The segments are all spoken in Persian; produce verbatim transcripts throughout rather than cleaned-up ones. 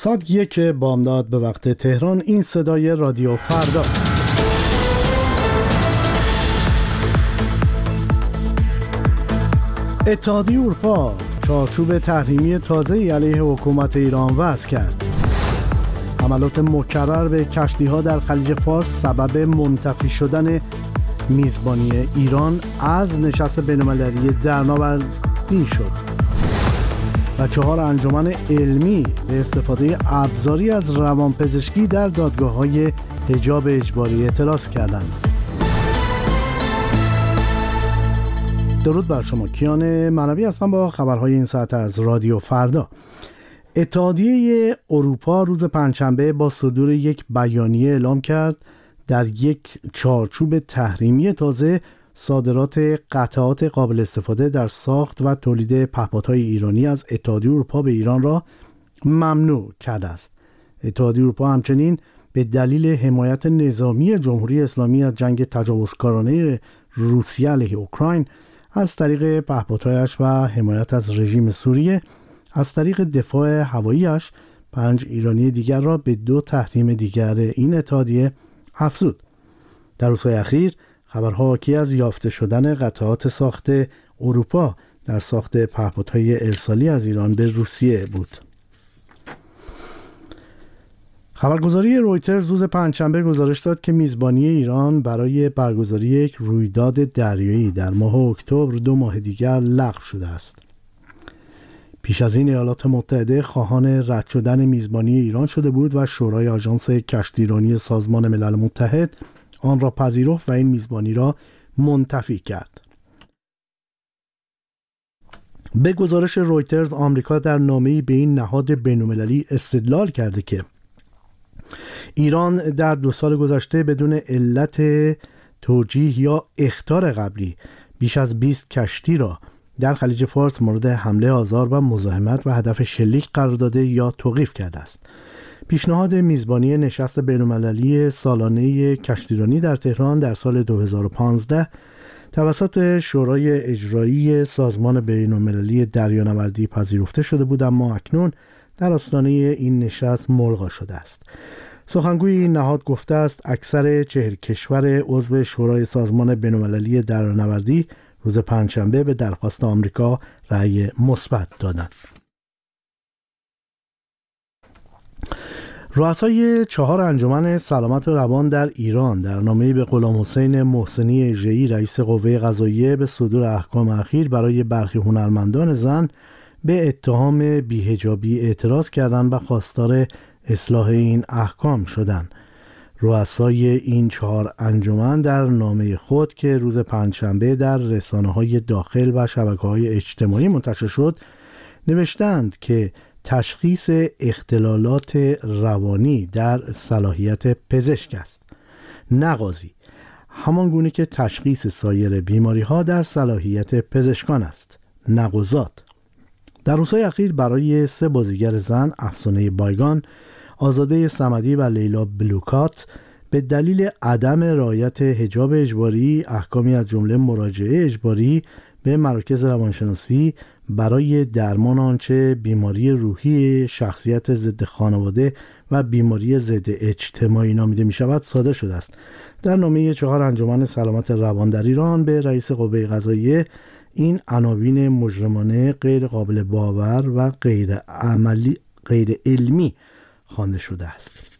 ساعت یک بامداد به وقت تهران. این صدای رادیو فردا. اتحادیه اروپا چارچوب تحریمی تازه‌ای علیه حکومت ایران وضع کرد. حملات مکرر به کشتی‌ها در خلیج فارس سبب منتفی شدن میزبانی ایران از نشست بین‌المللی درناوردی شد و چهار انجمن علمی به استفاده ابزاری از روانپزشکی در دادگاه‌های حجاب اجباری اعتراض کردند. درود بر شما، کیان منوی هستم با خبرهای این ساعت از رادیو فردا. اتحادیه اروپا روز پنجشنبه با صدور یک بیانیه اعلام کرد در یک چارچوب تحریمی تازه صادرات قطعات قابل استفاده در ساخت و تولید پهپادهای ایرانی از اتحادیه اروپا به ایران را ممنوع کرده است. اتحادیه اروپا همچنین به دلیل حمایت نظامی جمهوری اسلامی از جنگ تجاوزکارانه روسیه علیه اوکراین از طریق پهپادهایش و حمایت از رژیم سوریه از طریق دفاع هواییش پنج ایرانی دیگر را به دو تحریم دیگر این اتحادیه افزود. در روزهای اخیر خبرها حاکی از یافته شدن قطعات ساخت اروپا در ساخت پهپادهای ارسالی از ایران به روسیه بود. خبرگزاری رویترز روز پنجشنبه گزارش داد که میزبانی ایران برای برگزاری یک رویداد دریایی در ماه اکتبر دو ماه دیگر لغو شده است. پیش از این ایالات متحده خواهان رد شدن میزبانی ایران شده بود و شورای آژانس کشتیرانی سازمان ملل متحد آن را پذیرفت و این میزبانی را منتفی کرد. به گزارش رویترز، آمریکا در نامه‌ای به این نهاد بین‌المللی استدلال کرده که ایران در دو سال گذشته بدون علت توجیه یا اخطار قبلی بیش از بیست کشتی را در خلیج فارس مورد حمله آزار و مزاحمت و هدف شلیک قرار داده یا توقیف کرده است. پیشنهاد میزبانی نشست بین‌المللی سالانه کشتیرانی در تهران در سال دو هزار و پانزده توسط شورای اجرایی سازمان بین‌المللی دریانوردی پذیرفته شده بود، اما اکنون در آستانه این نشست ملغا شده است. سخنگوی این نهاد گفته است اکثر چهل کشور عضو شورای سازمان بین‌المللی دریانوردی روز پنجشنبه به درخواست آمریکا رأی مثبت دادند. رؤسای چهار انجمن سلامت روان در ایران در نامه‌ای به غلام حسین محسنی اژه‌ای رئیس قوه قضاییه به صدور احکام اخیر برای برخی هنرمندان زن به اتهام بی‌حجابی اعتراض کردند و خواستار اصلاح این احکام شدند. رؤسای این چهار انجمن در نامه خود که روز پنجشنبه در رسانه‌های داخل و شبکه‌های اجتماعی منتشر شد نوشتند که تشخیص اختلالات روانی در صلاحیت پزشک است، نه قاضی، همان گونه که تشخیص سایر بیماری‌ها در صلاحیت پزشکان است، نه قضات. در روزهای اخیر برای سه بازیگر زن، افسانه بایگان، آزاده صمدی و لیلا بلوکات، به دلیل عدم رعایت حجاب اجباری احکامی از جمله مراجعه اجباری به مراکز روانشناسی برای درمان آنچه بیماری روحی شخصیت ضد خانواده و بیماری ضد اجتماعی نامیده می شود صادر شده است. در نامه چهار انجمن سلامت روان در ایران به رئیس قوه قضاییه این عناوین مجرمانه، غیر قابل باور و غیر عملی غیر علمی خوانده شده است.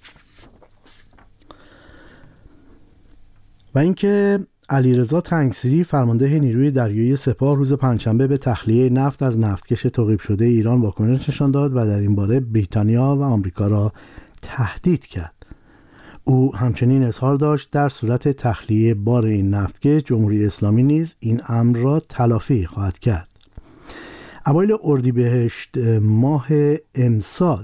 و اینکه علیرضا تنگسیری فرمانده نیروی دریایی سپاه روز پنجشنبه به تخلیه نفت از نفتکش توقیف شده ایران واکنش نشان داد و در این باره بریتانیا و آمریکا را تهدید کرد. او همچنین اظهار داشت در صورت تخلیه بار این نفتکش جمهوری اسلامی نیز این امر را تلافی خواهد کرد. اوایل اردیبهشت ماه امسال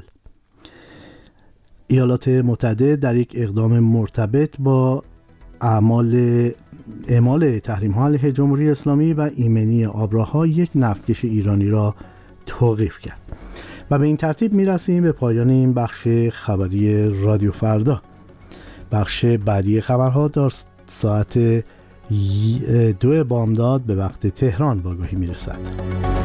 ایالات متحده در یک اقدام مرتبط با اعمال اعمال تحریم‌ها علیه جمهوری اسلامی و ایمنی آبراها یک نفتکش ایرانی را توقیف کرد. و به این ترتیب می‌رسیم به پایان این بخش خبری رادیو فردا. بخش بعدی خبرها در ساعت دو بامداد به وقت تهران با آگاهی می‌رسد.